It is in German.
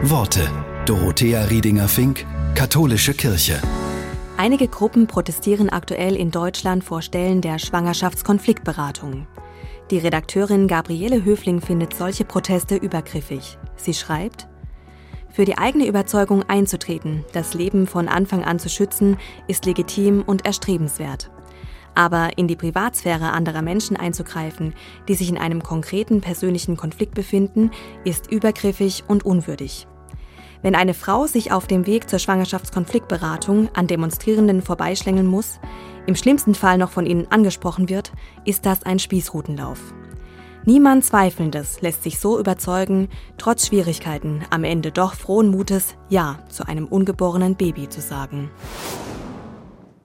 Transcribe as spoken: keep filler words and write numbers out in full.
Worte. Dorothea Riedinger-Fink, Katholische Kirche. Einige Gruppen protestieren aktuell in Deutschland vor Stellen der Schwangerschaftskonfliktberatung. Die Redakteurin Gabriele Höfling findet solche Proteste übergriffig. Sie schreibt: Für die eigene Überzeugung einzutreten, das Leben von Anfang an zu schützen, ist legitim und erstrebenswert. Aber in die Privatsphäre anderer Menschen einzugreifen, die sich in einem konkreten persönlichen Konflikt befinden, ist übergriffig und unwürdig. Wenn eine Frau sich auf dem Weg zur Schwangerschaftskonfliktberatung an Demonstrierenden vorbeischlängeln muss, im schlimmsten Fall noch von ihnen angesprochen wird, ist das ein Spießrutenlauf. Niemand Zweifelndes lässt sich so überzeugen, trotz Schwierigkeiten am Ende doch frohen Mutes Ja zu einem ungeborenen Baby zu sagen.